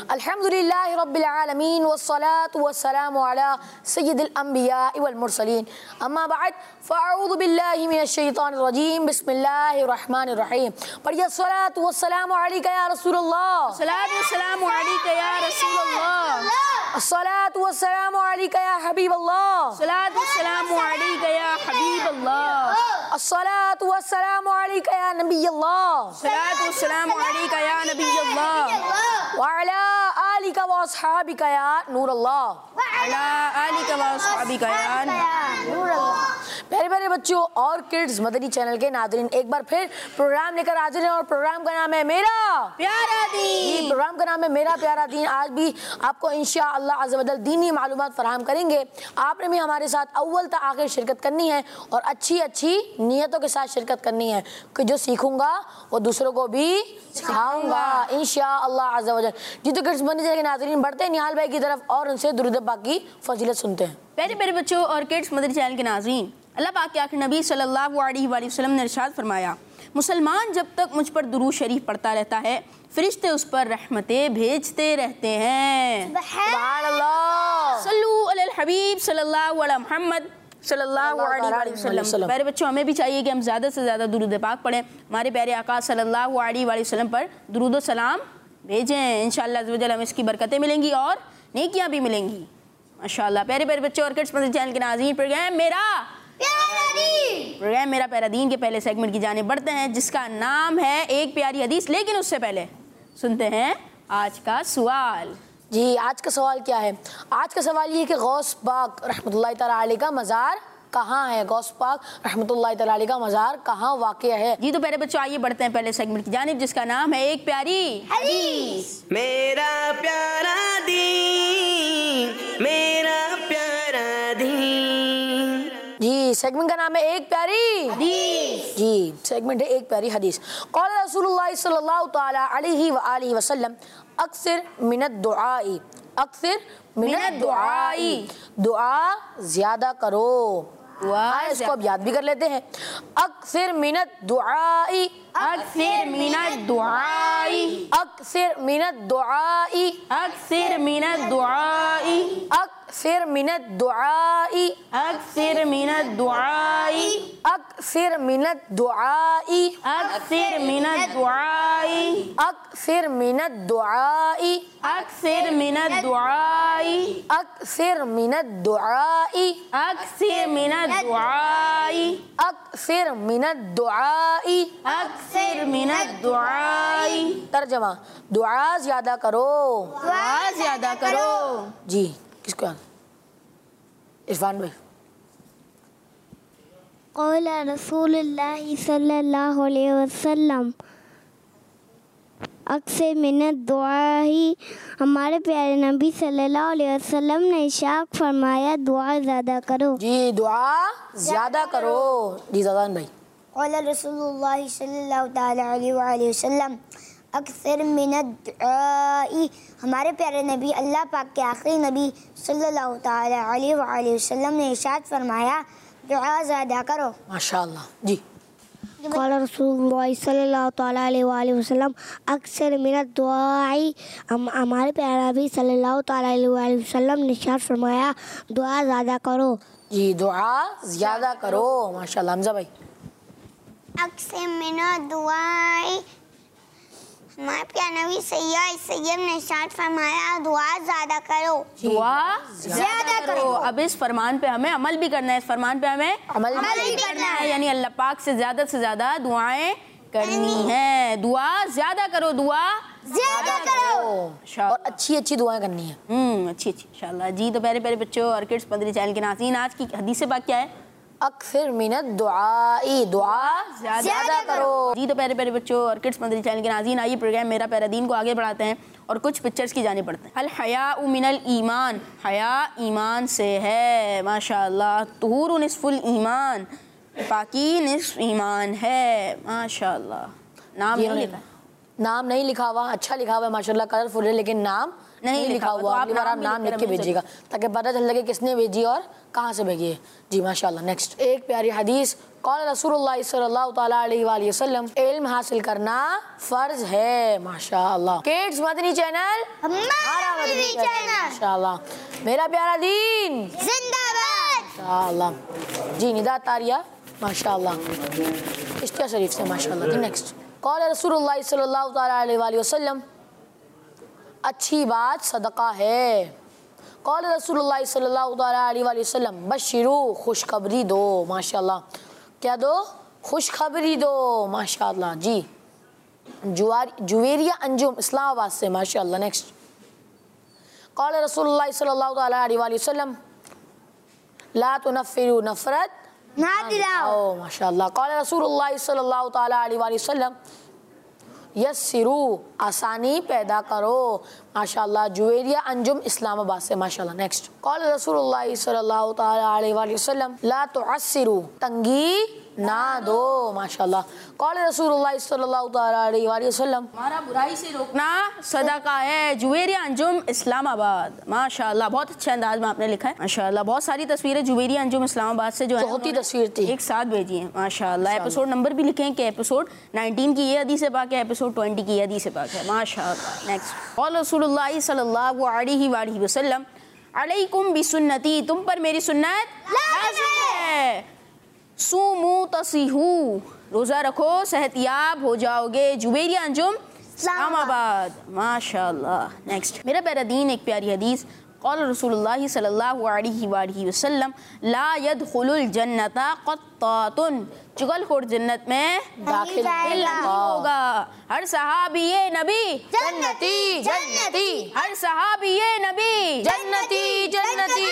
अल्हम्दुलिल्लाहि रब्बिल आलमीन वस्सलातु वस्सलामु अला सय्यिदिल अंबिया वल मुरसलीन अम्मा बाद फ़अऊज़ु बिल्लाहि मिनश शैतानिर रजीम बिस्मिल्लाहिर रहमानिर रहीम। पढ़िए अस्सलातु वस्सलामु अलैका या रसूलल्लाह, अस्सलातु वस्सलामु अलैका या रसूलल्लाह, अस्सलातु वस्सलामु अलैका या हबीबल्लाह, अस्सलातु वस्सलामु अलैका या हबीबल्लाह, अस्सलातु वस्सलामु अलैका या नबियल्लाह, अस्सलातु वस्सलामु अलैका या नबियल्लाह, व अला आलिका व अस्हाबिका या नूरल्लाह, अला आलिका व अस्हाबिका या नूरल्लाह। प्यारे प्यारे बच्चों और किड्स मदनी चैनल के नाज़रीन, एक बार फिर प्रोग्राम लेकर हाजिर हैं और प्रोग्राम का नाम है मेरा प्यारा दीन। प्रोग्राम का नाम है मेरा प्यारा दीन। आज भी आपको इंशाअल्लाह अज़्ज़ व जल दीनी मालूमात फराहम करेंगे। आपने भी हमारे साथ अव्वल तक आखिर शिरकत करनी है और अच्छी अच्छी नीयतों के साथ शिरकत करनी है कि जो सीखूंगा वो दूसरों को भी सिखाऊंगा इंशाअल्लाह अज़्ज़ व जल। जी तो किड्स मदनी चैनल के नाज़रीन, बढ़ते हैं निहाल भाई की तरफ और उनसे दुरूद पाक की फजीलत सुनते हैं। प्यारे प्यारे बच्चों और किड्स मदनी चैनल के नाज़रीन, अल्लाह पाक के आखिर नबी सल्लल्लाहु अलैहि वसल्लम ने इरशाद फरमाया, मुसलमान जब तक मुझ पर दुरूद शरीफ पढ़ता रहता है फरिश्ते उस पर रहमतें भेजते रहते हैं। सुभान अल्लाह। सल्लू अलल हबीब सल्लल्लाहु अला मुहम्मद सल्लल्लाहु अलैहि वसल्लम। प्यारे बच्चों, हमें भी चाहिए कि हम ज़्यादा से ज़्यादा दुरूद पाक पढ़ें, हमारे प्यारे आका सल्लल्लाहु अलैहि वसल्लम पर दुरूद व सलाम भेजें। इंशाअल्लाह अज़्ज़ व जल हमें इसकी बरकतें मिलेंगी और नेकियां भी मिलेंगी माशाअल्लाह। प्यारे प्यारे बच्चों और किड्स मदनी चैनल के नाज़रीन, प्रोग्राम मेरा प्यारा दीन के पहले सेगमेंट की जाने बढ़ते हैं जिसका नाम है एक प्यारी हदीस। लेकिन उससे पहले सुनते हैं आज का सवाल। जी, आज का सवाल क्या है? आज का सवाल ये कि गौस पाक रहमतुल्लाहि तआला अलैह का मज़ार कहाँ है? गौस पाक रहमतुल्लाहि तआला अलैह का मज़ार कहाँ वाक़या है? जी तो प्यारे बच्चों, आइए बढ़ते हैं पहले सेगमेंट की जानिब जिसका नाम है एक प्यारी हदीस। मेरा प्यारा दीन, मेरा प्यारा दीन। जी, सेगमेंट का नाम है एक प्यारी हदीस। जी, सेगमेंट है एक प्यारी हदीस। क़ाल रसूलुल्लाह सल्लल्लाहु तआला अलैहि व आलिहि वसल्लम, अक्सर मिनत दुआई, अक्सर मिनत दुआई, दुआ ज़्यादा करो। इसको अब याद भी कर लेते हैं। अक्सर मिनत दुआई, अक्सर मिनत दुआई, अक्सर मिनत दुआई, अक्सर मिनत दुआई, अक्सर मिनत दुआई, अक्सर मिनत दुआई, अक्सर मिनत दुआई, अक्सर मिनत दुआई, अक्सर मिनत दुआई, अक्सर मिनत दुआई, अक्सर मिनत दुआई, अक्सर मिनत दुआई, अक्सर मिनत दुआई, अक्सर मिनत दुआई। तर्जमा, दुआ ज़्यादा करो। दुआ ज़्यादा करो। जी, किसको? इरफान भाई। क़ौल रसूलुल्लाह सल्लल्लाहु अलैहि वसल्लम, अक्सर मिनत दुआ ही, हमारे प्यारे नबी सल्लल्लाहु अलैहि वसल्लम ने इरशाद फरमाया, दुआ ज़्यादा करो। जी, दुआ ज़्यादा करो। जी ज़ादान भाई। क़ौल रसूलुल्लाह सल्लल्लाहु तआला अलैहि वसल्लम, अक्सर मिनत दुआई, हमारे प्यारे नबी अल्लाह पाक के आखिरी नबी सल्लल्लाहु तआला अलैहि वसल्लम ने इरशाद फरमाया, दुआ ज़्यादा करो। माशाअल्लाह। जी। क़ाल रसूलुल्लाह सल्लल्लाहु तआला अलैहि वसल्लम, अक्सर मिनत दुआई, हमारे प्यारे नबी सल्लल्लाहु तआला अलैहि वसल्लम ने इरशाद फरमाया, दुआ ज़्यादा करो। जी, दुआ ज़्यादा करो। माशाअल्लाह। हमज़ा भाई। अक्सर मिनत दुआई, हमारे प्यारे नबी सैयद ने इरशाद फरमाया, दुआ ज़्यादा करो। दुआ ज़्यादा करो। अब इस फरमान पे हमें अमल भी करना है, इस फरमान पे हमें अमल भी करना है, यानी अल्लाह पाक से ज़्यादा दुआएं करनी है। दुआ ज़्यादा करो, दुआ ज़्यादा करो और अच्छी अच्छी दुआएं करनी है। अच्छी अच्छी इंशाअल्लाह। जी तो प्यारे प्यारे बच्चों और किड्स मदनी चैनल के नाज़रीन, आज की हदीस पाक क्या है? अक्सर मिनत दुआई, दुआ ज़्यादा करो। जी तो प्यारे प्यारे बच्चों और किड्स मदनी चैनल के नाज़रीन, आइए प्रोग्राम मेरा प्यारा दीन को आगे बढ़ाते हैं और कुछ पिक्चर्स की जाने पड़ते हैं। अल हयाउ मिनल ईमान, हया ईमान से है माशाअल्लाह। तुहूरु निस्फुल ईमान, पाकी निस्फ ईमान है माशाअल्लाह। नाम नहीं लिखा? नाम नहीं लिखा हुआ, अच्छा लिखा हुआ है माशाल्लाह, कलरफुल है, लेकिन नाम नहीं लिखा हुआ। अगली बार आप नाम लिख के भेजिएगा ताकि पता चल सके किसने भेजी और कहाँ से भेजी है। जी माशाल्लाह। नेक्स्ट एक प्यारी हदीस, क़ाल रसूलुल्लाह सल्लल्लाहु तआला अलैहि वसल्लम, इल्म हासिल करना फर्ज है। माशाल्लाह। किड्स मदनी चैनल, हमारा मदनी चैनल, माशाल्लाह। मेरा प्यारा दीन जिंदाबाद। माशाल्लाह। जी निदा तारिया माशाल्लाह, इश्तिया शरीफ से माशाल्लाह। नेक्स्ट, क़ाल रसूलुल्लाह सल्लल्लाहु तआला अलैहि वसल्लम, अच्छी बात सदका है। क़ाल रसूलुल्लाह सल्लल्लाहु अलैहि वसल्लम, बशिरू, खुशखबरी दो। माशाल्लाह। क्या दो? खुशखबरी दो। माशाल्लाह। जी जुवेरिया अंजुम इस्लामाबाद से माशाल्लाह। नेक्स्ट, क़ाल रसूलुल्लाह सल्लल्लाहु अलैहि वसल्लम, ला तुनफ़िरू, नफ़रत ना दिलाओ। माशाल्लाह। क़ाल रसूलुल्लाह सल्लल्लाहु अलैहि वसल्लम, यस्सिरू, आसानी पैदा करो। माशाल्लाह। जुवेरिया अंजुम इस्लामाबाद से माशाल्लाह। नेक्स्ट, क़ाल रसूलुल्लाह सल्लल्लाहु अलैहि वसल्लम, ला तुअस्सिरू, तंगी ना दो। माशाल्लाह। क़ाल रसूलुल्लाह सल्लल्लाहु अलैहि वसल्लम, हमारा बुराई से रोकना सदका है। जुवेरिया अंजुम इस्लामाबाद। माशाल्लाह, बहुत अच्छे अंदाज में आपने लिखा है माशाल्लाह। बहुत सारी तस्वीरें जुवेरिया अंजुम इस्लामाबाद से जो है बहुत ही तस्वीर थी, एक साथ भेजी है माशाल्लाह। एपिसोड नंबर भी लिखे हैं कि एपिसोड 19 की ये हदीस पाक है, एपिसोड 20 की ये हदीस पाक है माशाल्लाह। नेक्स्ट, क़ाल रसूलुल्लाह सल्लल्लाहु अलैहि वसल्लम, अलैकुम बिसुन्नती, तुम पर मेरी सुन्नत लाज़िम है। सूमू तसीहू, रोज़ा रखो सेहतियाब हो जाओगे। जुवेरिया अंजुम इस्लामाबाद माशाल्लाह। नेक्स्ट, मेरा प्यारा दीन एक प्यारी हदीस, क़ाल रसूलुल्लाह सल्लल्लाहु अलैहि वसल्लम, ला यदखुलुल जन्नता क़त्तातुन, चुगलखोर जन्नत में दाखिल नहीं होगा। हर सहाबी नबी जन्नती जन्नती, हर सहाबी नबी जन्नती जन्नती,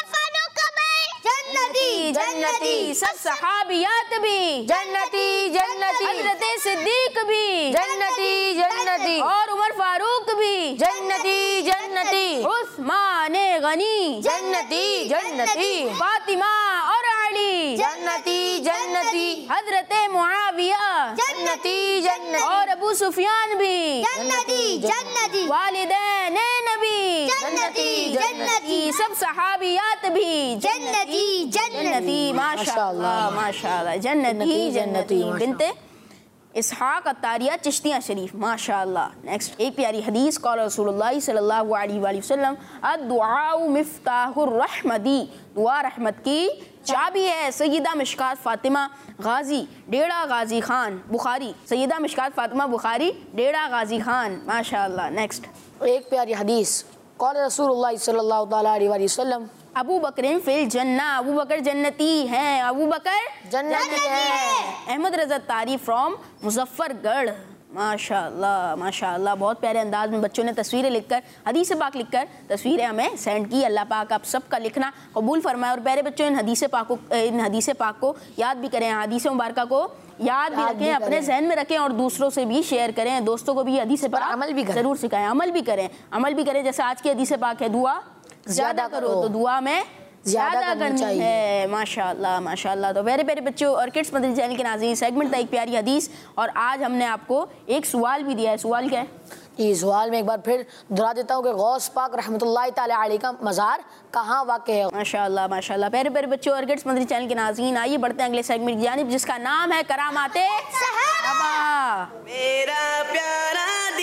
जन्नती जन्नती, सब सहाबियात भी जन्नती जन्नती, हज़रत सिद्दीक भी जन्नती जन्नती, और उमर फारूक भी जन्नती जन्नती, उस्मान गनी जन्नती जन्नती, फातिमा और अली जन्नती जन्नती, हज़रत मुआविया जन्नती जन्नती, और अबू सुफियान भी जन्नती जन्नती, वालिदैन नबी जन्नती जन्नती, सब सहाबियात भी जन्नती जन्नती माशाल्लाह माशाल्लाह। जन्नती जन्नती बिनते इसहाक अत्तारिया चिश्तिया शरीफ माशाल्लाह। नेक्स्ट, एक प्यारी हदीस, क़ाल रसूलुल्लाह सल्लल्लाहु अलैहि वसल्लम, अद्दुआउ मिफ्ताहुर रहमती, दुआ रहमत की चाबी है। सैयदा मिशकात फातिमा गाजी डेड़ा गाजी खान बुखारी, सैयदा मिशकात फातिमा बुखारी डेड़ा गाजी खान माशाल्लाह। नेक्स्ट, एक प्यारी हदीस, क़ाल रसूलुल्लाह सल्लल्लाहु अलैहि वसल्लम, अबू बकर फिल जन्ना, अबू बकर जन्नती हैं, अबू बकर जन्नती है। अहमद रज़ा तारी फ्रॉम मुजफ्फरगढ़ माशाल्लाह माशाल्लाह। बहुत प्यारे अंदाज में बच्चों ने तस्वीरें लिखकर, हदीस पाक लिखकर तस्वीरें हमें सेंड की। अल्लाह पाक आप सबका लिखना कबूल फरमाए। और प्यारे बच्चों, इन हदीस पाक को याद भी करें, हदीस मुबारका को याद भी रखें, अपने जहन में रखें और दूसरों से भी शेयर करें। दोस्तों को भी हदीस पाक अमल भी करें, ज़रूर सिखाएं, अमल भी करें। जैसे आज की हदीस पाक है, दुआ ज़्यादा करो, तो दुआ में ज़्यादा करनी है माशाल्लाह माशाल्लाह। तो प्यारे प्यारे बच्चों और किड्स मदनी चैनल के नाज़रीन, सेगमेंट था एक प्यारी हदीस, और आज हमने आपको एक सवाल भी दिया है। सवाल क्या है? इस सवाल में एक बार फिर दोहरा देता हूँ कि गौस पाक रहमतुल्लाह ताला अलैह का मज़ार कहाँ वाक़ है। माशाल्लाह माशाल्लाह। प्यारे प्यारे बच्चों और किड्स मदनी चैनल के नाज़रीन, आइए बढ़ते हैं अगले सेगमेंट की जानिब, जिसका नाम है करामाते सहाबा। मेरा प्यारा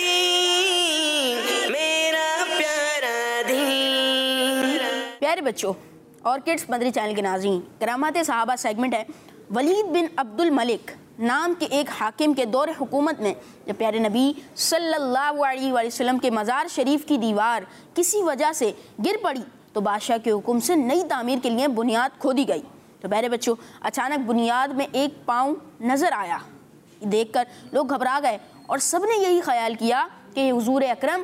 दीन, मेरा प्यारा दीन। प्यारे बच्चों और किड्स मदनी चैनल के नाज़रीन, करामाते सहाबा सेगमेंट है। वलीद बिन अब्दुल मलिक नाम के एक हाकिम के दौर हुकूमत में जब प्यारे नबी सल्लल्लाहु अलैहि वसल्लम के मज़ार शरीफ की दीवार किसी वजह से गिर पड़ी तो बादशाह के हुक्म से नई तामीर के लिए बुनियाद खोदी गई। तो प्यारे बच्चों, अचानक बुनियाद में एक पाँव नज़र आया। देखकर लोग घबरा गए और सब ने यही ख्याल किया कि हुजूर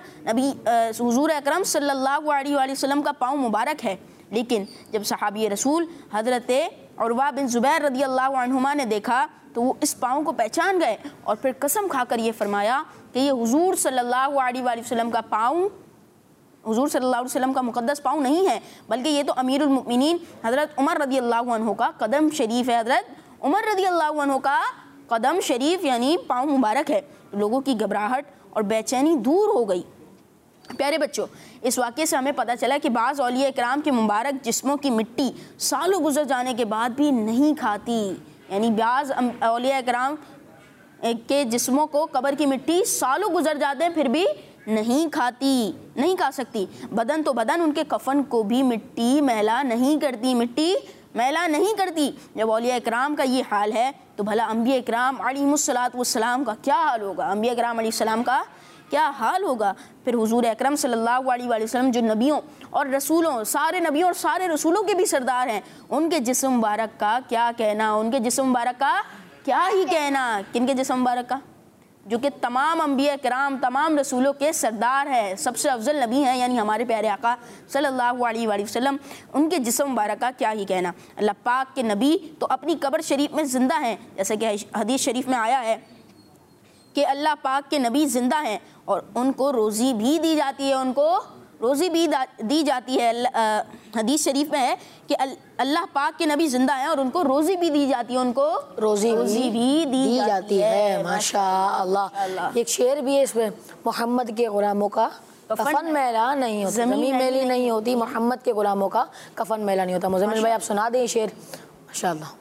अकरम सल्लल्लाहु अलैहि वसल्लम का पाँव मुबारक है। लेकिन जब सहाबी रसूल हज़रत उरवा बिन ज़ुबैर रदियल्लाहु अन्हुमा ने देखा तो वो इस पाँव को पहचान गए और फिर कसम खाकर ये फरमाया कि ये हुजूर सल्लल्लाहु अलैहि वसल्लम का पाँव, हुजूर सल्लल्लाहु अलैहि वसल्लम का मुक़द्दस पाँव नहीं है, बल्कि ये तो अमीरुल मुमिनीन हज़रत उमर रदियल्लाहु अन्हु का कदम शरीफ है। हज़रत उमर रदियल्लाहु अन्हु का कदम शरीफ यानी पाँव मुबारक है। लोगों की घबराहट और बेचैनी दूर हो गई। प्यारे बच्चों, इस वाक़े से हमें पता चला कि बाज़ औलिया इकराम के मुबारक जिस्मों की मिट्टी सालों गुजर जाने के बाद भी नहीं खाती। यानी बाज़ औलिया इकराम के जिस्मों को कब्र की मिट्टी सालों गुजर जाते हैं फिर भी नहीं खाती, नहीं खा सकती। बदन तो बदन, उनके कफन को भी मिट्टी मैला नहीं करती, मिट्टी मैला नहीं करती। जब औलिया इकराम का ये हाल है तो भला अंबिया इकराम अलैहिमुस्सलातु वस्सलाम का क्या हाल होगा? अंबिया इकराम अलैहिस्सलाम का क्या हाल होगा? फिर हुजूर अकरम सल्लल्लाहु अलैहि वसल्लम जो नबियों और रसूलों, सारे नबियों और सारे रसूलों के भी सरदार हैं, उनके जिस्म मुबारक का क्या कहना? उनके जिस्म मुबारक का क्या ही कहना? किनके जिस्म मुबारक का? जो कि तमाम अंबिया किराम, तमाम रसूलों के सरदार है, सबसे अफजल नबी हैं, यानी हमारे प्यारे आका सल्लल्लाहु अलैहि वसल्लम, उनके जिस्म मुबारक का क्या ही कहना। अल्लाह पाक के नबी तो अपनी कब्र शरीफ में ज़िंदा हैं, जैसे कि हदीस शरीफ में आया है कि अल्लाह पाक के नबी ज़िंदा हैं और उनको रोज़ी भी दी जाती है, उनको रोज़ी भी दी जाती है। हदीस शरीफ में है कि अल्लाह पाक के नबी ज़िंदा हैं और उनको रोज़ी भी दी जाती है, उनको रोज़ी भी दी जाती है। माशाअल्लाह। एक शेर भी है इसमें, मोहम्मद के गुलामों का कफन मैला नहीं होता, ज़मीन मैली नहीं होती, मोहम्मद के गुलामों का कफन मैला नहीं होता। मुज़म्मिल भाई आप सुना दें शेर। माशाअल्लाह।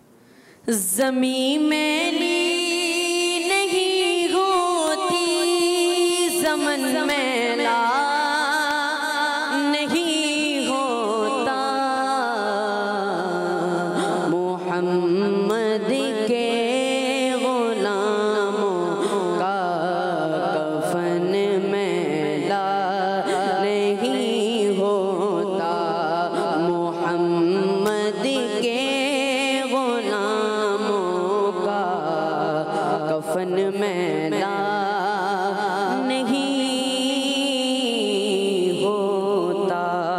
ज़मीन मैली नहीं होती, ज़मन मैला नहीं होता, मोहम्मद के गुलामों का कफन मैला नहीं होता, मोहम्मद के गुलामों का कफन मैला नहीं होता।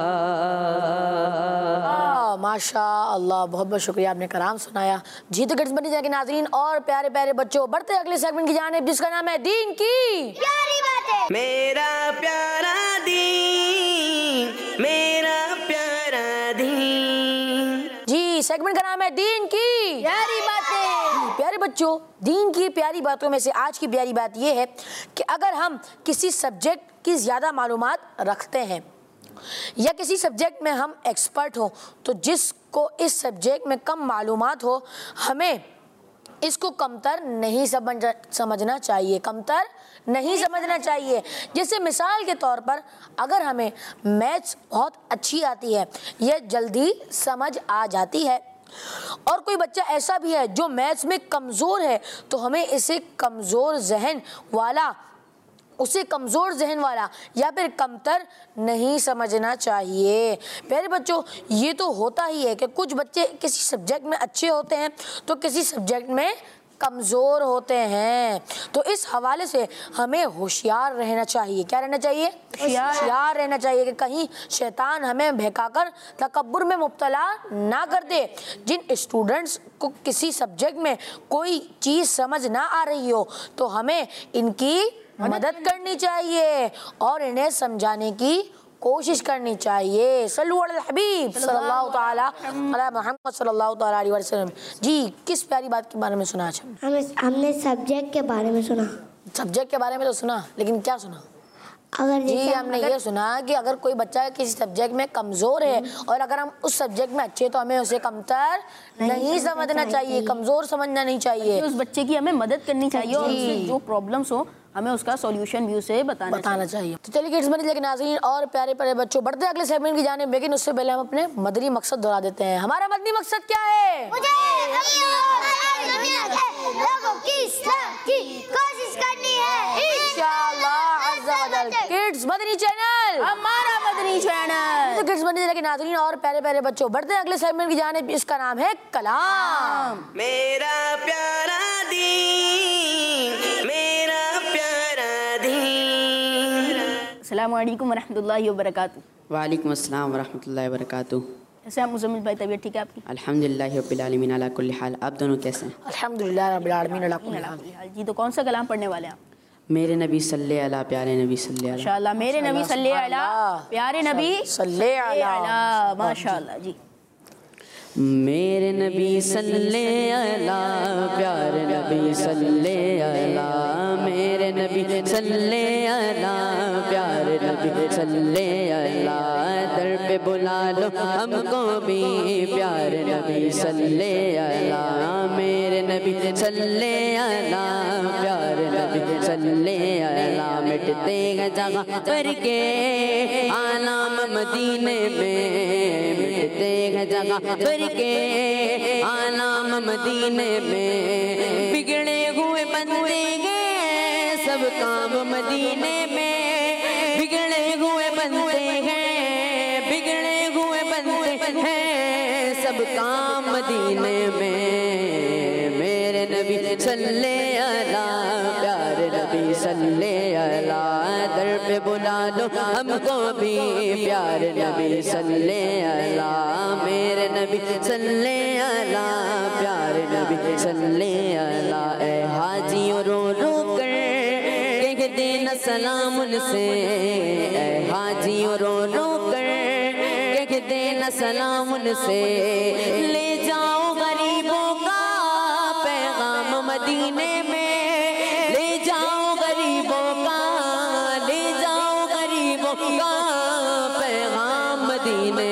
माशाअल्लाह, बहुत बहुत शुक्रिया, आपने कलाम सुनाया। जी तो किड्स बनी जाके नाज़रीन और प्यारे प्यारे बच्चों, बढ़ते अगले सेगमेंट की जानिब जिसका नाम है दीन की प्यारी बातें। मेरा प्यारा दीन, मेरा प्यारा दीन। जी, सेगमेंट का नाम है दीन की प्यारी बातें। प्यारे बच्चों, दीन की प्यारी बातों में से आज की प्यारी बात यह है कि अगर हम किसी सब्जेक्ट की ज़्यादा मालूमात रखते हैं या किसी सब्जेक्ट में हम एक्सपर्ट हो, तो जिसको इस सब्जेक्ट में कम मालूमात हो, हमें इसको कमतर नहीं समझना चाहिए, कमतर नहीं समझना चाहिए। जैसे मिसाल के तौर पर अगर हमें मैथ्स बहुत अच्छी आती है, यह जल्दी समझ आ जाती है, और कोई बच्चा ऐसा भी है जो मैथ्स में कमज़ोर है, तो हमें उसे कमज़ोर जहन वाला या फिर कमतर नहीं समझना चाहिए। प्यारे बच्चों, ये तो होता ही है कि कुछ बच्चे किसी सब्जेक्ट में अच्छे होते हैं तो किसी सब्जेक्ट में कमज़ोर होते हैं। तो इस हवाले से हमें होशियार रहना चाहिए। क्या रहना चाहिए? होशियार रहना चाहिए कि कहीं शैतान हमें बहकाकर तकब्बुर में मुब्तला ना कर दे। जिन स्टूडेंट्स को किसी सब्जेक्ट में कोई चीज़ समझ ना आ रही हो, तो हमें इनकी मदद करनी चाहिए और इन्हें समझाने की कोशिश करनी चाहिए। सल्लल्लाहु अलैहि हबीब सल्लल्लाहु ताला अला मुहम्मद सल्लल्लाहु ताला अलैहि वसल्लम। जी, किस प्यारी बात के बारे में सुना? हमने सब्जेक्ट के बारे में सुना। सब्जेक्ट के बारे में तो सुना, लेकिन क्या सुना? जी, हमने ये सुना कि अगर कोई बच्चा किसी सब्जेक्ट में कमज़ोर है और अगर हम उस सब्जेक्ट में अच्छे, तो हमें उसे कमतर नहीं समझना चाहिए, कमज़ोर समझना नहीं चाहिए। उस बच्चे की हमें मदद करनी चाहिए और उससे जो प्रॉब्लम्स हो हमें उसका सॉल्यूशन भी उसे बताना चाहिए। तो चलिए किड्स बनी लेकिन नाज़रीन और प्यारे प्यारे बच्चों, बढ़ते अगले सेगमेंट की जानिब, लेकिन उससे पहले हम अपने मदनी मकसद दोहरा देते हैं। हमारा मदनी मकसद क्या है? मुझे लोगों की इस्लाह की कोशिश करनी है इंशाअल्लाह अज़्ज़ा वजल। किड्स मदनी चैनल, हमारा मदनी चैनल। तो किड्स बनी लेकिन नाज़रीन और प्यारे प्यारे बच्चों, बढ़ते अगले सेगमेंट की जानिब, इसका नाम है कलाम। मेरा प्यारा दीन, मेरा प्यारा दीन। अस्सलामु अलैकुम वरहमतुल्लाहि वबरकातुहू। वालेकुम अस्सलाम वरहमतुल्लाहि वबरकातुहू। ऐसे आप मुज़म्मिल भाई, तबीयत ठीक है आपकी? अल्हम्दुलिल्लाहि रब्बिल आलमीन अला कुल्ली हाल। आप दोनों कैसे हैं? अल्हम्दुलिल्लाह रब्बिल आलमीन अला कुल्ली हाल। जी, तो कौन सा कलाम पढ़ने वाले हैं आप? मेरे नबी सल्ले अला प्यारे नबी सल्ले अला। माशाअल्लाह, मेरे नबी सल्ले अला प्यारे नबी सल्ले अला। माशाअल्लाह जी। मेरे नबी सल्ले अला प्यारे नबी सल्ले अला मेरे नबी सल्ले अला प्यारे नबी सल्ले अला दर पे बुला लो हमको भी प्यारे नबी सल्ले अला मेरे नबी सल्ले अला प्यारे नबी सल्ले अला मिटते हैं जगह पर के आलाम मदीने में मिटते हैं जगह पर के आलाम मदीने में बिगड़े हुए बंदे हैं सब काम मदीने में बिगड़े हुए बंदे हैं बिगड़े हुए बंदे हैं सब काम मदीने में मेरे नबी सल्ले अला प्यारे नबी सल्ले अला दर पे बुला लो हमको भी प्यारे नबी सल्ले अला मेरे नबी सल्ले अला प्यारे नबी सल्ले अला ए हाजियों रो रो कर कह देना सलाम उनसे ए हाजियों रो रो कर कह देना सलाम उनसे ले जाओ गरीबों का पैगाम मदीने में ले जाओ गरीबों का ले जाओ गरीबों का पैगाम मदीने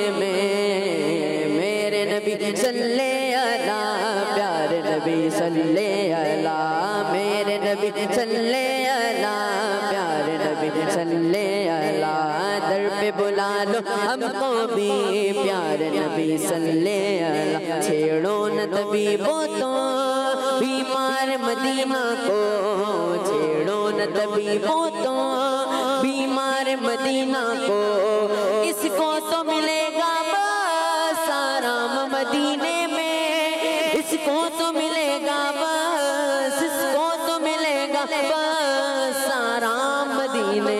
में मेरे नबी सल्ले अला प्यारे नबी सल्ले अला मेरे नबी सल्ले अला प्यारे नबी सल्ले अला दर पे बुला लो हमको भी प्यारे नबी सल्ले अला छेड़ो न तबीबों तो बीमार मदीना को छेड़ो न तबीबों तो बीमार मदीना को इसको तो मिलेगा बस आराम मदीने में इसको तो मिलेगा बस इसको तो मिलेगा बस आराम मदीने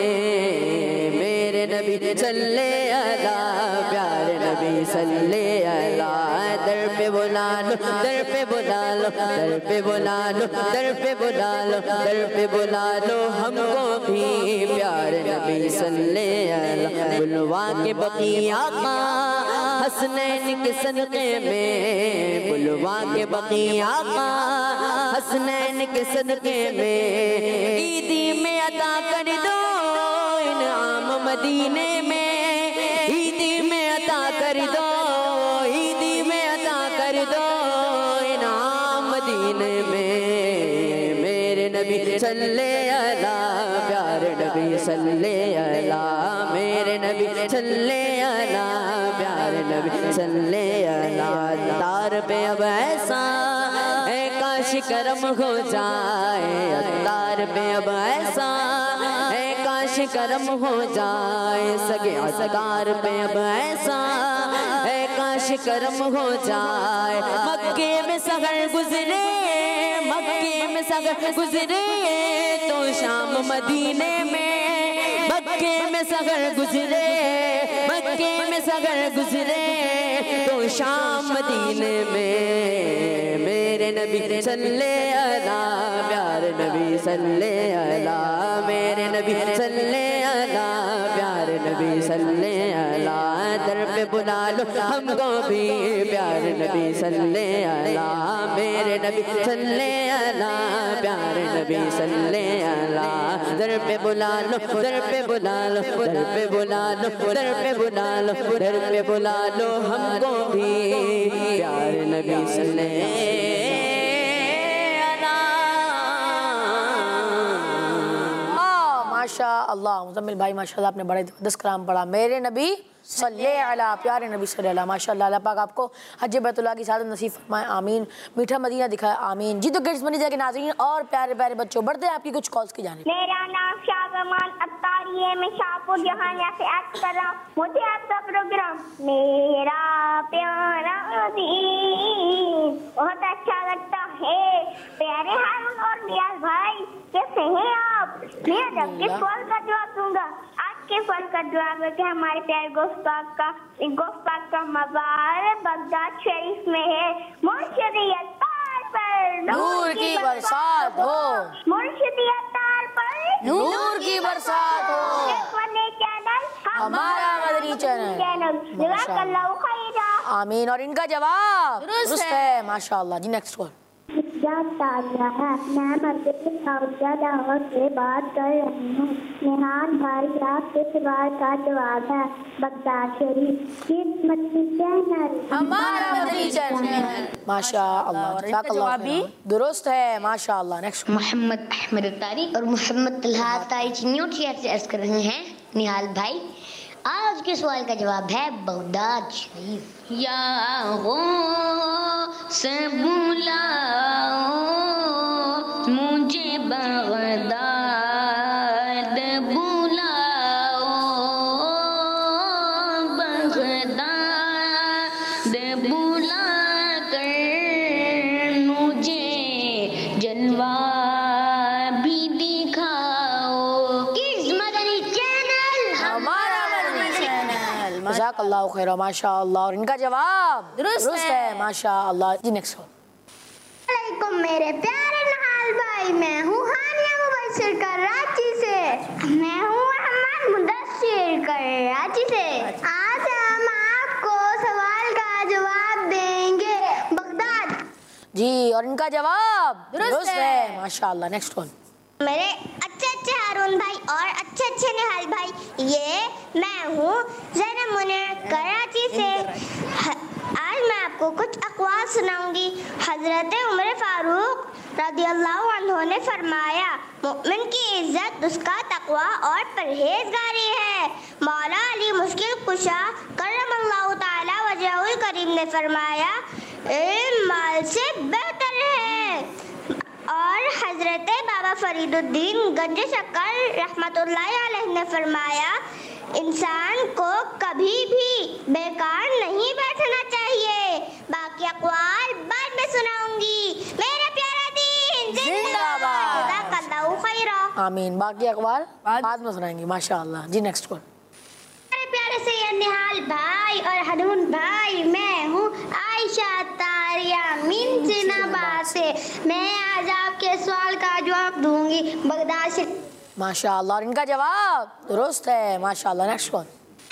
में मेरे नबी सल्ले अला प्यारे नबी सल्ले अला दर पे बुला लो दर पे बुला लो दर पे बुला लो दर पे बुला लो दर पे बुला लो हमको भी प्यारे नबी सल्ले अला बुलवा के बकिया का हसनैन के सदके में बुलवा के बकिया का हसनैन के सदके में ईदी में अता कर दो इनाम मदीने में ईदी में अता कर दो ईदी में अता कर दो इनाम मदीने में मेरे नबी सल्ले अला प्यारे नबी सल्ले अला मेरे नबी सल्ले अला प्यारे नबी सल्ले अला तार पे अब ऐसा है काश करम हो जाए तार पे अब ऐसा है काश करम हो जाए सगे असगार पे अब ऐसा है काश करम हो जाए मक्के में सगर गुजरे मक्के में सगर गुजरे तो शाम मदीने में मक्के में सगर गुजरे मक्के में सगर गुजरे तो शाम मदीने में मेरे नबी सल्ले अला प्यारे नबी सल्ले अला मेरे नबी सल्ले अला प्यारे नबी सल्ले अला दर पे बुला लो हमको भी प्यारे नबी सल्ले अला मेरे नबी सल्ले अला प्यारे नबी सल्ले अला दर पे बुला लो दर पे बुला लो दर पे बुला लो दर पे बुला लो दर पे बुला लो हमको भी प्यारे नबी सल्ले माशा अल्लाह मुज़म्मिल भाई माशाल्लाह आपने बड़ा ज़बरदस्त कलाम पढ़ा मेरे नबी सल्ले अला प्यारे नबी सल्ले अला माशाल्लाह अल्लाह पाक आपको हज बैतुल्लाह की सादत नसीब फरमाए आमीन मीठा मदीना दिखाए आमीन जी। तो गिफ्ट बनी जाके नाज़रीन और प्यारे प्यारे बच्चों बढ़ते हैं आपकी कुछ कॉल्स की जानिब। मेरा नाम शाहजमान अत्तारी है, मैं शाहपुर जहानिया से एक्ट कर रहा हूँ। मुझे आपका प्रोग्राम मेरा प्यारा दीन बहुत अच्छा लगता है। प्यारे हारून और नियाज भाई कैसे हैं आप? मैं जब किस फल का जवाब दूंगा। आज के फल का जवाब है कि हमारे प्यारे गोश्त पाक का मज़ार बगदाद शरीफ में है। मुर्शिदियत तार पर नूर की बरसात हो, मुर्शिदियत तार पर नूर की बरसात हो। चैनल हमारा मदनी चैनल। जज़ाकल्लाहु खैरा। आमीन। और इनका जवाब दुरुस्त है माशाअल्लाह जी। Next call. तालिया है, मैं मस्जिद लाहौर से बात कर रही हूँ। निहाल भाई आपके सवाल का जवाब है बगदाद शरीफ। किस मदनी चैनल? हमारा मदनी चैनल। माशाअल्लाह, जवाब भी दुरुस्त है माशाअल्लाह। नेक्स्ट। मोहम्मद अहमद तारी और मोहम्मद तलहा तारी चिन्नियों से अर्ज कर रहे हैं निहाल भाई। आज के सवाल का जवाब है बगदाद शरीफ। या हो से बुलाओ मुझे बगदाद बुलाओ, बगदाद बुला कर मुझे जलवा भी दिखाओ। किस मदनी चैनल? हमारा मदनी चैनल। जज़ाकल्लाहु खैरा माशाअल्लाह। और इनका जवाब दुरुस्त है माशाअल्लाह जी। Next call. वालेकुम मेरे प्यारे निहाल भाई, मैं हूँ हानिया मुबस्सिर कराची से। मैं हूँ अहमद मुदस्सिर कराची से। आज हम आपको सवाल का जवाब देंगे बगदाद जी। और इनका जवाब दुरुस्त है माशाअल्लाह। Next call. मेरे अच्छे अच्छे हारून भाई और अच्छे अच्छे निहाल भाई, ये मैं हूँ ज़ैनब मुनीर कराची से। आज मैं आपको कुछ अक़वाल सुनाऊंगी। हज़रत उमर फारूक रज़ियल्लाहु अन्हु ने फरमाया, मुमिन की इज्जत उसका तक़वा और परहेज़गारी है। मौला अली मुश्किल कुशा करमल्लाहु ताला वजहुल करीम ने फरमाया, इल्म माल से बेहतर है। और हजरत बाबा फरीदुद्दीन गंज शक्कर रहमतुल्लाहि अलैहि ने फरमाया, इंसान को कभी भी बेकार नहीं बैठना चाहिए। बाकी अक़वाल बाद में सुनाऊंगी। मेरा प्यारा दीन जिंदाबाद। जज़ाकल्लाहु खैरा। आमीन। बाकी अखबार बाद में सुनाएंगे माशाअल्लाह जी। Next call. मेरे प्यारे सैयद निहाल भाई और हारून भाई, मैं हूँ आयशा तारिया मीन जिनाबाद से। मैं आज आपके सवाल का जवाब दूंगी बगदाद से माशाअल्लाह। और इनका जवाब दुरुस्त है माशाअल्लाह। Next call.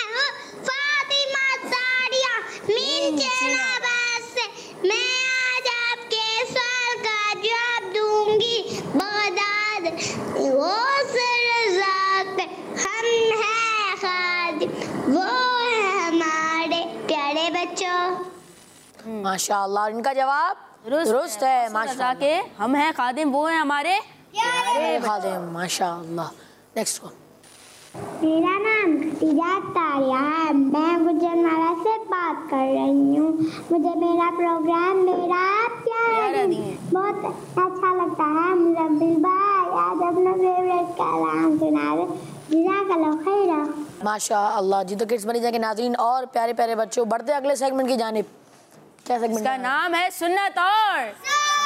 फातिमा तारिया मीन जिनाबाद से। मैं आज आपके सवाल का जवाब दूंगी बगदाद। वो सिरज़ात हम हैं खादिम, वो है हमारे प्यारे बच्चों। माशाअल्लाह। और इनका जवाब दुरुस्त है माशाअल्लाह। के हम हैं खादिम, वो हैं हमारे प्यारे खादिम माशाअल्लाह। Next call. मेरा नाम खतीजा तारिया है। मैं गुजरवाला से बात कर रही हूँ। मुझे मेरा प्रोग्राम मेरा प्यारा बहुत अच्छा लगता है। मुज़म्मिल भाई आज अपना फेवरेट कलाम सुना रहे। जज़ाकल्लाहु खैरा। माशाअल्लाह जी। तो किड्स बनी जाके नाज़रीन और प्यारे प्यारे बच्चों, बढ़ते अगले सेगमेंट की जानिब। क्या सेगमेंट? इसका नाम है सुन्नत और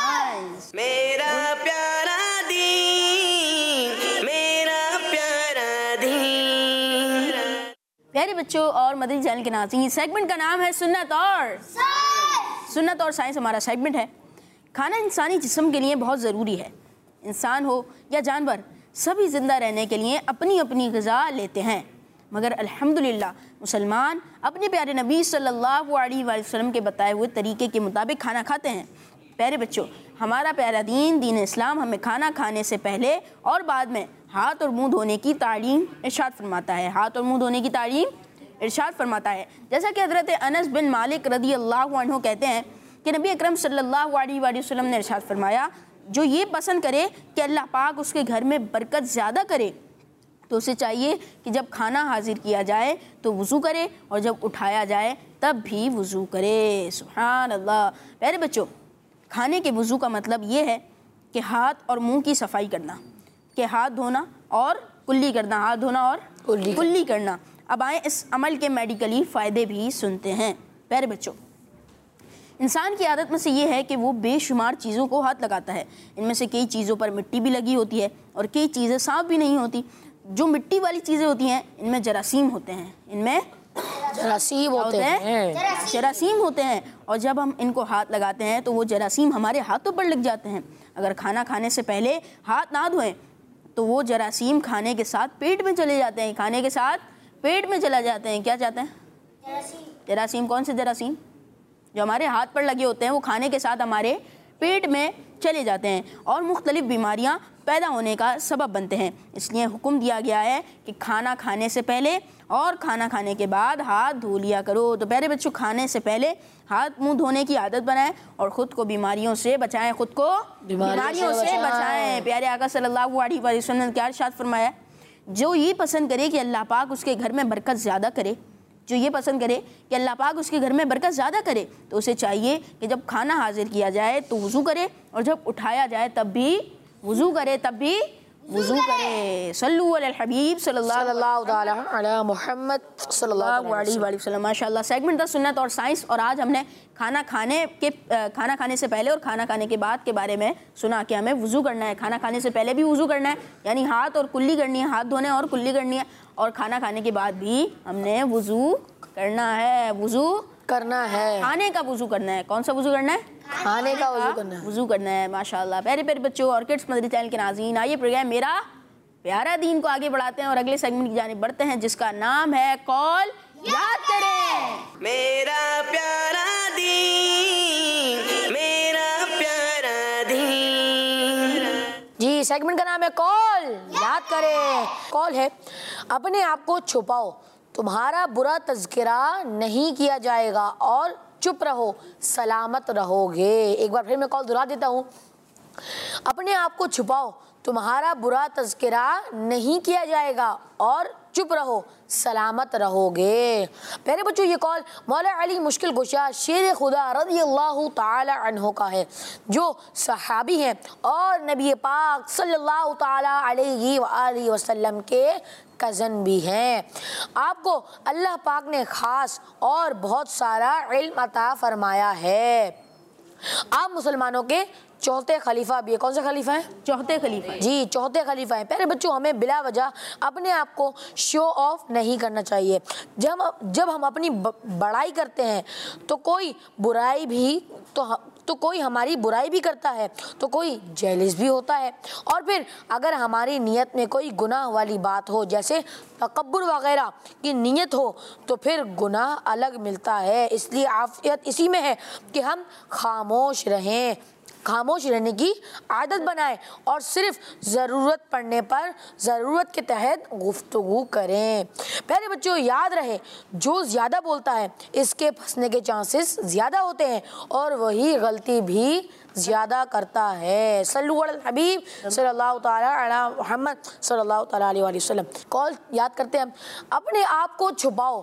मेरा प्यारा दीन, मेरा प्यारा दीन। प्यारे बच्चों और मदनी चैनल के नाज़रीन, सेगमेंट का नाम है सुन्नत और सुन्नत और साइंस हमारा सेगमेंट है। खाना इंसानी जिस्म के लिए बहुत ज़रूरी है। इंसान हो या जानवर, सभी ज़िंदा रहने के लिए अपनी अपनी ग़िज़ा लेते हैं, मगर अल्हम्दुलिल्लाह मुसलमान अपने प्यारे नबी सल्लल्लाहु अलैहि वसल्लम के बताए हुए तरीके के मुताबिक खाना खाते हैं। प्यारे बच्चों, हमारा प्यारा दीन इस्लाम हमें खाना खाने से पहले और बाद में हाथ और मुंह धोने की तालीम इरशाद फरमाता है। हाथ और मुंह धोने की तालीम इरशाद फरमाता है। जैसा कि हज़रत अनस बिन मालिक रज़ियल्लाहु अन्हु कहते हैं कि नबी अकरम सल्लल्लाहु अलैहि वसल्लम ने इरशाद फरमाया, जो ये पसंद करे कि अल्लाह पाक उसके घर में बरकत ज़्यादा करे, तो उसे चाहिए कि जब खाना हाजिर किया जाए तो वज़ू करे और जब उठाया जाए तब भी वज़ू करे। सुभान अल्लाह। प्यारे बच्चों, खाने के वज़ू का मतलब ये है कि हाथ और मुंह की सफाई करना, कि हाथ धोना और कुल्ली करना, हाथ धोना और कुल्ली करना। अब आए इस अमल के मेडिकली फ़ायदे भी सुनते हैं। प्यारे बच्चों, इंसान की आदत में से ये है कि वो बेशुमार चीज़ों को हाथ लगाता है। इनमें से कई चीज़ों पर मिट्टी भी लगी होती है और कई चीज़ें साफ भी नहीं होती। जो मिट्टी वाली चीज़ें होती हैं इनमें जरासीम होते हैं, इनमें जरासीम होते हैं और जब हम इनको हाथ लगाते हैं तो वो जरासीम हमारे हाथों पर लग जाते हैं। अगर खाना खाने से पहले हाथ ना धोएं तो वो जरासीम खाने के साथ पेट में चले जाते हैं, खाने के साथ पेट में चला जाते हैं। क्या चाहते हैं? जरासीम। कौन से जरासीम? जो हमारे हाथ पर लगे होते हैं वो खाने के साथ हमारे पेट में चले जाते हैं और मुख्तलिफ बीमारियां पैदा होने का सबब बनते हैं। इसलिए हुक्म दिया गया है कि खाना खाने से पहले और खाना खाने के बाद हाथ धो लिया करो। तो प्यारे बच्चों, खाने से पहले हाथ मुंह धोने की आदत बनाएं और ख़ुद को बीमारियों से बचाएं, खुद को बीमारियों से बचाएं। प्यारे आका सल्लल्लाहु अलैहि वसल्लम ने क्या इरशाद फरमाया, जो ये पसंद करे कि अल्लाह पाक उसके घर में बरकत ज़्यादा करे, जो ये पसंद करे कि अल्लाह पाक उसके घर में बरकत ज़्यादा करे, तो उसे चाहिए कि जब खाना हाजिर किया जाए तो वज़ू करे और जब उठाया जाए तब भी वज़ू करे, तब भी वज़ू करे। सल्लु अलल हबीब सल्लल्लाहु अला मुहम्मद सल्लल्लाहु अलैहि वसल्लम। माशाअल्लाह। सेगमेंट था सुन्नत और साइंस, और आज हमने खाना खाने से पहले और खाना खाने के बाद के बारे में सुना कि हमें वज़ू करना है। खाना खाने से पहले भी वज़ू करना है, यानी हाथ और कुल्ली करनी है, हाथ धोने और कुल्ली करनी है, और खाना खाने के बाद भी हमने वज़ू करना है। वज़ू करना है, खाने का वज़ू करना है। कौन सा वज़ू करना है? खाने का वज़ू करना है, वज़ू करना है। माशाअल्लाह। प्यारे प्यारे बच्चों और किड्स मदरी चैनल के नाज़रीन, आइए प्रोग्राम मेरा प्यारा दीन को आगे बढ़ाते हैं और अगले सेगमेंट की जानिब बढ़ते हैं, जिसका नाम है कॉल याद करें। मेरा प्यारा दीन, मेरा प्यारा दीन। जी, सेगमेंट का नाम है कॉल याद करें। कॉल है, अपने आप को छुपाओ, तुम्हारा बुरा तज़किरा नहीं किया जाएगा और चुप रहो, सलामत रहोगे। एक बार फिर मैं कॉल दोहरा देता हूँ। अपने आप को छुपाओ, तुम्हारा बुरा तज़किरा नहीं किया जाएगा और चुप रहो, सलामत रहोगे। प्यारे बच्चों, ये कॉल मौला अली मुश्किल कुशा शेर खुदा रज़ियल्लाहु ताला अन्हु का है, जो सहाबी हैं और नबी पाक सल्लल्लाहु ताला अलैहि वआलिहि वसल्लम के कज़न भी हैं। आपको अल्लाह पाक ने ख़ास और बहुत सारा इल्म अता फरमाया है। आप मुसलमानों के चौथे खलीफा भी है। कौन से खलीफा है? चौथे खलीफा। जी, चौथे खलीफा है। प्यारे बच्चों, हमें बिला वजह अपने आप को शो ऑफ नहीं करना चाहिए। जब हम अपनी बड़ाई करते हैं तो कोई बुराई भी तो कोई हमारी बुराई भी करता है, तो कोई जेलिस भी होता है। और फिर अगर हमारी नीयत में कोई गुनाह वाली बात हो, जैसे तकब्बुर वगैरह की नीयत हो, तो फिर गुनाह अलग मिलता है। इसलिए आफियत इसी में है कि हम खामोश रहें, खामोश रहने की आदत बनाएं और सिर्फ ज़रूरत पड़ने पर ज़रूरत के तहत गुफ्तगू करें। प्यारे बच्चों, याद रहे, जो ज़्यादा बोलता है इसके फंसने के चांसेस ज़्यादा होते हैं और वही गलती भी ज़्यादा करता है। सल्लु अलल हबीब सल्लल्लाहु ताला अला मुहम्मद सल्लल्लाहु ताला अलैहि वसल्लम। कॉल याद करते हैं हम। अपने आप को छुपाओ,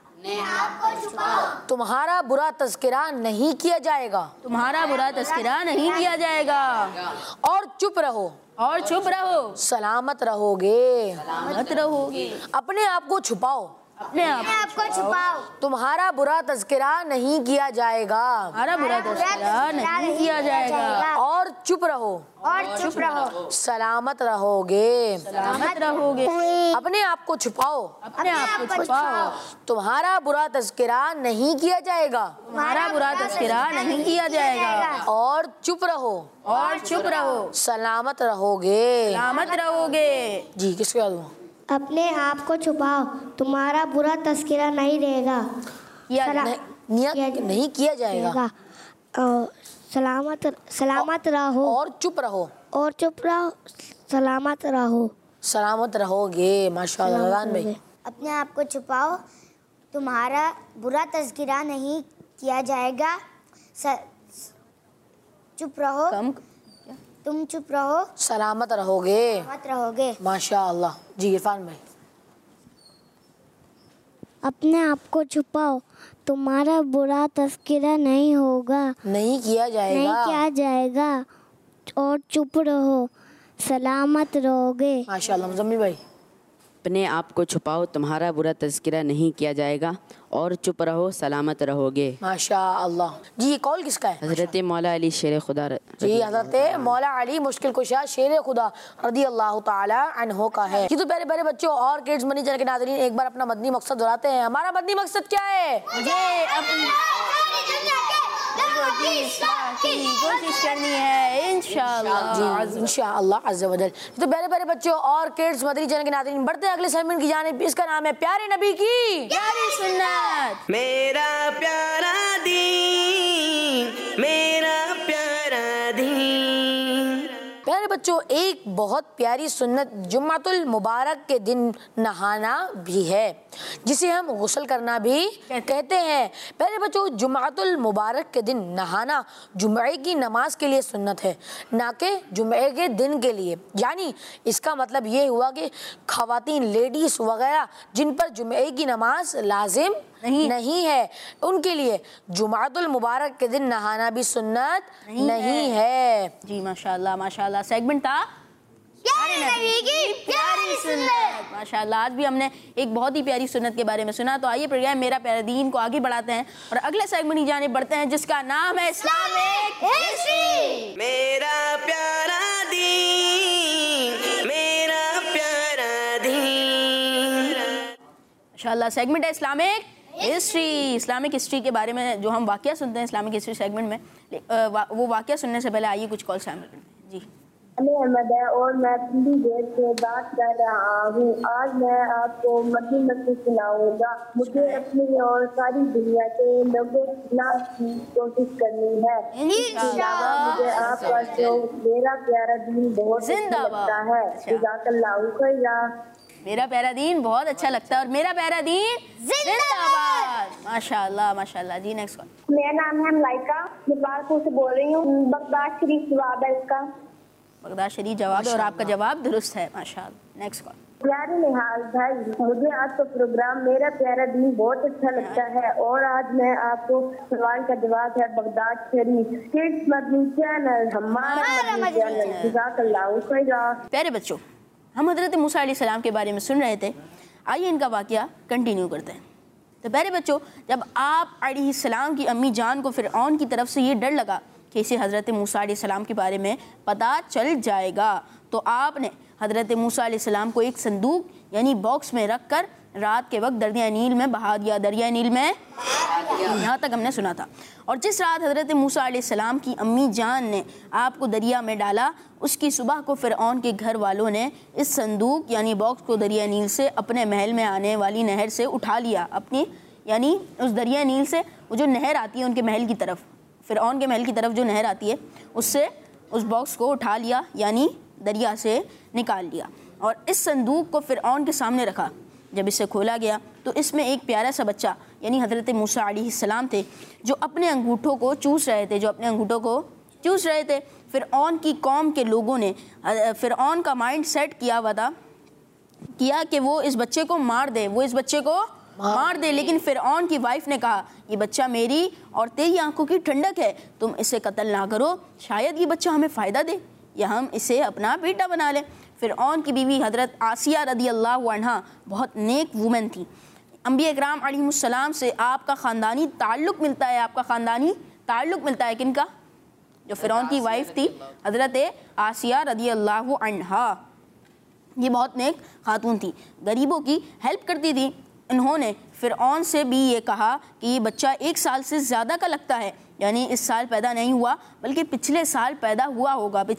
तुम्हारा बुरा तज़किरा नहीं किया जाएगा, तुम्हारा बुरा तज़किरा नहीं किया जाएगा, और चुप रहो, और चुप रहो, सलामत रहोगे, सलामत रहोगे। अपने आप को छुपाओ, अपने आप को छुपाओ, तुम्हारा बुरा तज़किरा नहीं किया जाएगा, तुम्हारा बुरा तज़किरा नहीं किया जाएगा, और चुप रहो, और चुप रहो, सलामत रहोगे, सलामत रहोगे। अपने आप को छुपाओ, अपने आप को छुपाओ, तुम्हारा बुरा तज़किरा नहीं किया जाएगा, तुम्हारा बुरा तज़किरा नहीं किया जाएगा, और चुप रहो, और चुप रहो, सलामत रहोगे, सलामत रहोगे। जी, किसको याद हुआ? अपने आप को छुपाओ, तुम्हारा बुरा तज़किरा नहीं रहेगा, नहीं किया जाएगा, सलामत रहो, और चुप रहो, और चुप रहो, सलामत रहो, सलामत रहोगे। माशाअल्लाह रज़ान भाई। अपने आप को छुपाओ, तुम्हारा बुरा तज़किरा नहीं किया जाएगा, चुप रहो, तुम चुप रहो, सलामत रहोगे, मत रहोगे। माशाअल्लाह। जी, इरफान भाई। अपने आप को छुपाओ, तुम्हारा बुरा तज़किरा नहीं होगा, नहीं किया जाएगा, और चुप रहो, सलामत रहोगे। माशाअल्लाह। मुज़म्मिल भाई। अपने आप को छुपाओ, तुम्हारा बुरा तज़किरा नहीं किया जाएगा और चुप रहो, सलामत रहोगे। माशाअल्लाह। जी, ये कॉल किसका है? हज़रत मौला अली शेर खुदा। जी, हज़रत मौला अली मुश्किल कुशा शेर खुदा रज़ियल्लाहु ताला अन्हु का है। जी, तो प्यारे प्यारे बच्चों और किड्स मनी चैनल के नाज़रीन, एक बार अपना मदनी मकसद दोहराते हैं। हमारा मदनी मकसद क्या है? मुझे अपनी कोशिश करनी है, इंशाअल्लाह। जी, इंशाअल्लाह अज़्ज़ा वजल। तो प्यारे प्यारे बच्चों और किड्स मदनी चैनल के नाज़रीन, बढ़ते हैं अगले सेगमेंट की जानिब। इसका नाम है प्यारे नबी की प्यारी सुन्नत। मेरा प्यारा दीन। मेरा प्यारा दीन। प्यारे बच्चों, एक बहुत प्यारी सुन्नत जुम्मतुल मुबारक के दिन नहाना भी है, जिसे हम गुस्ल करना भी कहते हैं। प्यारे बच्चों, जुम्मतुल मुबारक के दिन नहाना जुम्मे की नमाज के लिए सुन्नत है, ना कि जुम्मे के दिन के लिए। यानी इसका मतलब ये हुआ कि खवातीन, लेडीज वगैरह जिन पर जुम्मे की नमाज लाजिम नहीं है, उनके लिए जुम्मतुल मुबारक के दिन नहाना भी सुन्नत नहीं है। जी माशाल्लाह माशाल्लाह। सेगमेंट था प्यारे नबी की प्यारी सुन्नत। माशाल्लाह, आज भी हमने एक बहुत ही प्यारी सुन्नत के बारे में सुना। तो आइए प्रोग्राम मेरा प्यारा दीन को आगे बढ़ाते हैं और अगले सेगमेंट की जाने बढ़ते हैं, जिसका नाम है इस्लामिक हिस्ट्री। मेरा प्यारा दीन, मेरा प्यारा दीन। माशाल्लाह, सेगमेंट है इस्लामिक हिस्ट्री। इस्लामिक हिस्ट्री के बारे में जो हम वाक़या सुनते हैं इस्लामिक हिस्ट्री सेगमेंट में, वो वाक़या सुनने से पहले आइए कुछ कॉल शामिल करते हैं। जी, अहमद है और मैं पिंडी गेट से बात कर रहा हूँ। आज मैं आपको मक्की मक्की सुनाऊंगा। मुझे अपनी और सारी दुनिया के लोगों की कोशिश करनी है। मुझे आपका शो मेरा प्यारा दीन बहुत अच्छा लगता है। जज़ाकल्लाहु खैरा। मेरा प्यारा दीन बहुत अच्छा लगता है और मेरा प्यारा दीन जिंदाबाद। माशाल्लाह माशाल्लाह। जी, नेक्स्ट कॉल। मेरा नाम है मलाइका, नेपालपुर से बोल रही हूँ। बगदाद शरीफ जवाब है इसका। बगदाद शरीफ जवाब है और आपका जवाब दुरुस्त है। माशाल्लाह। Next call. प्यारे निहाल भाई, मुझे आपका प्रोग्राम मेरा प्यारा दीन बहुत अच्छा लगता है और आज मैं आपको सवाल का जवाब है बगदाद शरीफ किड्स मदनी चैनल, हमारा मदनी चैनल। जज़ाकल्लाहु खैरा। प्यारे बच्चों, हम हज़रत मूसा अलैहिस्सलाम के बारे में सुन रहे थे। आइए इनका वाक़या कंटिन्यू करते हैं। तो प्यारे बच्चों, जब आप अलैहिस्सलाम की अम्मी जान को फ़िरऔन की तरफ से ये डर लगा कि इसे हज़रत मूसा अलैहिस्सलाम के बारे में पता चल जाएगा, तो आपने हज़रत मूसा अलैहिस्सलाम को एक संदूक यानी बॉक्स में रख कर रात के वक्त दरिया नील में बहा दिया। दरिया नील में, यहाँ तक हमने सुना था। और जिस रात हज़रत मूसा अलैहिस्सलाम की अम्मी जान ने आपको दरिया में डाला, उसकी सुबह को फ़िरऔन के घर वालों ने इस संदूक यानी बॉक्स को दरिया नील से अपने महल में आने वाली नहर से उठा लिया। अपनी यानी उस दरिया नील से वो जो नहर आती है उनके महल की तरफ, फ़िरऔन के महल की तरफ जो नहर आती है, उससे उस बॉक्स को उठा लिया यानी दरिया से निकाल लिया और इस संदूक को फ़िरऔन के सामने रखा। जब इसे खोला गया तो इसमें एक प्यारा सा बच्चा यानी हज़रत मूसा अलैहिस्सलाम थे, जो अपने अंगूठों को चूस रहे थे। फ़िरऔन की कौम के लोगों ने फ़िरऔन का माइंड सेट किया कि वो इस बच्चे को मार दे, लेकिन फ़िरऔन की वाइफ ने कहा, ये बच्चा मेरी और तेरी आंखों की ठंडक है, तुम इसे कत्ल ना करो, शायद ये बच्चा हमें फ़ायदा दे या हम इसे अपना बेटा बना लें। फ़िरऔन की बीवी हज़रत आसिया रदियल्लाहु अन्हा बहुत नेक वूमेन थी। अंबिया इकराम अलैहिमुस्सलाम से आपका ख़ानदानी ताल्लुक़ मिलता है किनका? जो फ़िरऔन की वाइफ थी हज़रत आसिया रदियल्लाहु अन्हा, ये बहुत नेक खातून थी, गरीबों की हेल्प करती थी। इन्होंने फ़िरऔन से भी ये कहा कि ये बच्चा 1 साल से ज़्यादा का लगता है, यानी इस साल पैदा नहीं हुआ बल्कि पिछले साल पैदा हुआ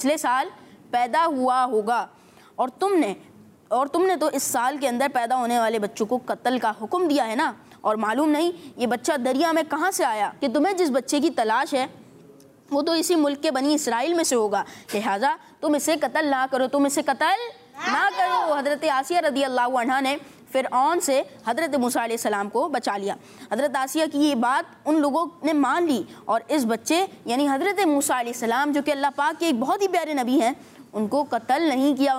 होगा, और तुमने तो इस साल के अंदर पैदा होने वाले बच्चों को कत्ल का हुक्म दिया है ना, और मालूम नहीं ये बच्चा दरिया में कहाँ से आया कि तुम्हें जिस बच्चे की तलाश है वो तो इसी मुल्क के बनी इसराइल में से होगा, लिहाजा तुम इसे कत्ल ना करो। हज़रत आसिया रदियल्लाहु अन्हा ने फ़िरऔन से हज़रत मूसा अलैहिस्सलाम को बचा लिया। हज़रत आसिया की ये बात उन लोगों ने मान ली और इस बच्चे यानी हज़रत मूसा अलैहिस्सलाम, जो कि अल्लाह पाक के एक बहुत ही प्यारे नबी हैं, उनको कत्ल नहीं किया।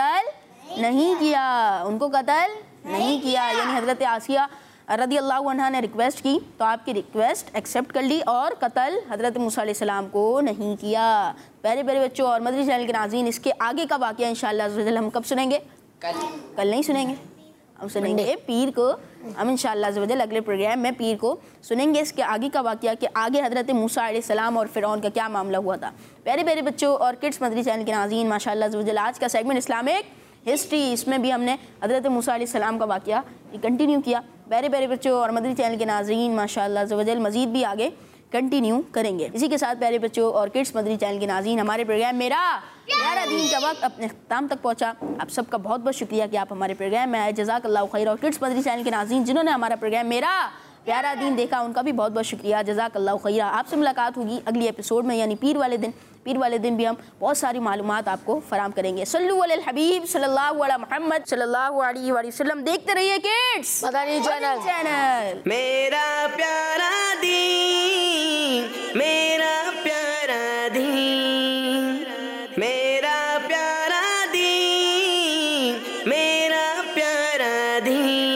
यानी हज़रत आसिया रदियल्लाहु अन्हा ने रिक्वेस्ट की तो आपकी रिक्वेस्ट एक्सेप्ट कर ली और कत्ल हज़रत मूसा अलैहिस्सलाम को नहीं किया। प्यारे बच्चों और मदनी चैनल के नाज़रीन, इसके आगे का वाक़या इंशाअल्लाह हम कब सुनेंगे? कल नहीं सुनेंगे, हम सुनेंगे पीर को। हम इंशाअल्लाह अगले प्रोग्राम में पीर को सुनेंगे इसके आगे का वाक़या कि आगे हज़रत मूसा अलैहिस्सलाम और फ़िरऔन का क्या मामला हुआ था। प्यारे बच्चों और किड्स मदनी चैनल के नाज़रीन, माशाअल्लाह आज का सेगमेंट इस्लामिक हिस्ट्री, इसमें भी हमने हज़रत मूसा अलैहिस्सलाम का वाक़या कंटिन्यू किया। प्यारे बच्चों और मदनी चैनल के नाज़रीन, माशाअल्लाह मज़ीद भी आगे कंटिन्यू करेंगे। इसी के साथ प्यारे बच्चों और किड्स मदनी चैनल के नाज़रीन, हमारे प्रोग्राम मेरा प्यारा दीन का वक्त अपने ख़त्म तक पहुंचा। आप सबका बहुत बहुत शुक्रिया कि आप हमारे प्रोग्राम में आए। जज़ाकल्लाहु खैर। और किड्स मदनी चैनल के नाज़रीन जिन्होंने हमारा प्रोग्राम मेरा प्यारा दीन देखा, उनका भी बहुत बहुत शुक्रिया, जज़ाकल्लाहु खैरा। आपसे मुलाकात होगी अगली एपिसोड में, यानी पीर वाले दिन। पीर वाले दिन भी हम बहुत सारी मालूमात आपको फराम करेंगे। सल्लु अलल हबीब सल्लल्लाहु अला मुहम्मद सल्लल्लाहु अलैहि वसल्लम। देखते रहिए किड्स मदनी चैनल। मेरा प्यारा दीन, मेरा प्यारा दीन, मेरा प्यारा दीन, मेरा प्यारा दीन।